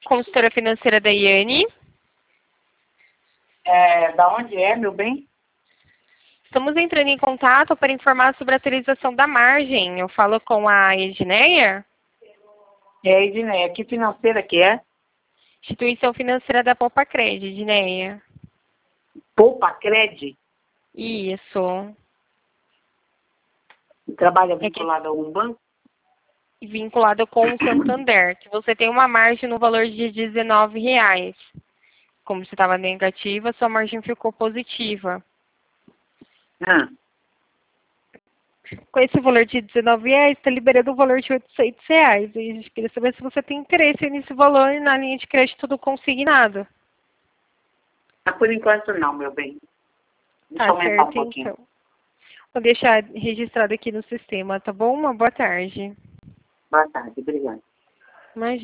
consultora financeira da Iane. Da onde é, meu bem? Estamos entrando em contato para informar sobre a atualização da margem. Eu falo com a Edneia. Edneia, que financeira que é? Instituição Financeira da Poupa Cred, Edneia. Poupa Cred? Isso. Trabalha vinculado a um banco? Vinculado com o Santander, que você tem uma margem no valor de R$19. Como você estava negativa, sua margem ficou positiva. Com esse valor de R$19, está liberando o valor de R$800. E a gente queria saber se você tem interesse nesse valor e na linha de crédito do consignado. Por enquanto não, meu bem. Tá certo, então. Vou deixar registrado aqui no sistema, tá bom? Uma boa tarde. Boa tarde, obrigada. Imagina.